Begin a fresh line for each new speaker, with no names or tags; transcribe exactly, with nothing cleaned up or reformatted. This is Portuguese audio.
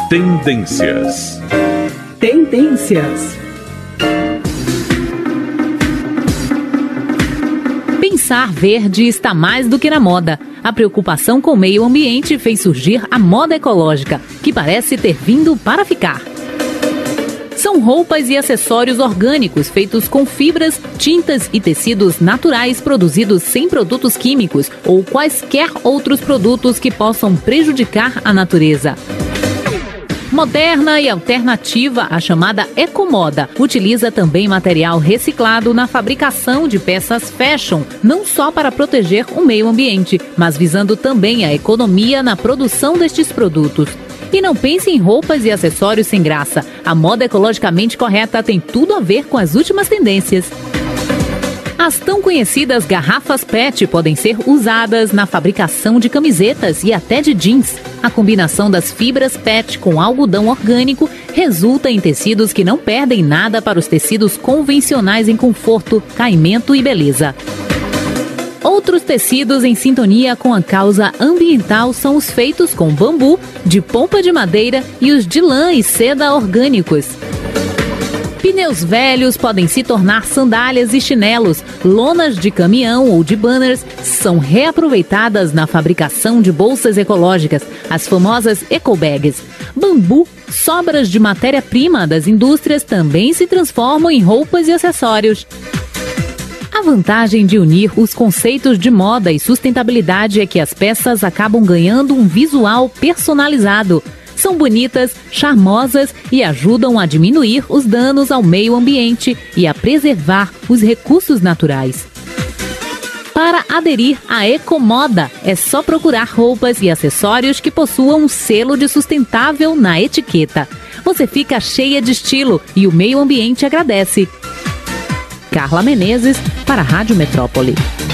Tendências.
Tendências.
Pensar verde está mais do que na moda. A preocupação com o meio ambiente fez surgir a moda ecológica, que parece ter vindo para ficar. São roupas e acessórios orgânicos feitos com fibras, tintas e tecidos naturais produzidos sem produtos químicos ou quaisquer outros produtos que possam prejudicar a natureza. Moderna e alternativa, a chamada ecomoda utiliza também material reciclado na fabricação de peças fashion, não só para proteger o meio ambiente, mas visando também a economia na produção destes produtos. E não pense em roupas e acessórios sem graça. A moda ecologicamente correta tem tudo a ver com as últimas tendências. As tão conhecidas garrafas P E T podem ser usadas na fabricação de camisetas e até de jeans. A combinação das fibras P E T com algodão orgânico resulta em tecidos que não perdem nada para os tecidos convencionais em conforto, caimento e beleza. Outros tecidos em sintonia com a causa ambiental são os feitos com bambu, de polpa de madeira e os de lã e seda orgânicos. Pneus velhos podem se tornar sandálias e chinelos. Lonas de caminhão ou de banners são reaproveitadas na fabricação de bolsas ecológicas, as famosas ecobags. Bambu, sobras de matéria-prima das indústrias também se transformam em roupas e acessórios. A vantagem de unir os conceitos de moda e sustentabilidade é que as peças acabam ganhando um visual personalizado. São bonitas, charmosas e ajudam a diminuir os danos ao meio ambiente e a preservar os recursos naturais. Para aderir à ecomoda, é só procurar roupas e acessórios que possuam um selo de sustentável na etiqueta. Você fica cheia de estilo e o meio ambiente agradece. Carla Menezes, para a Rádio Metrópole.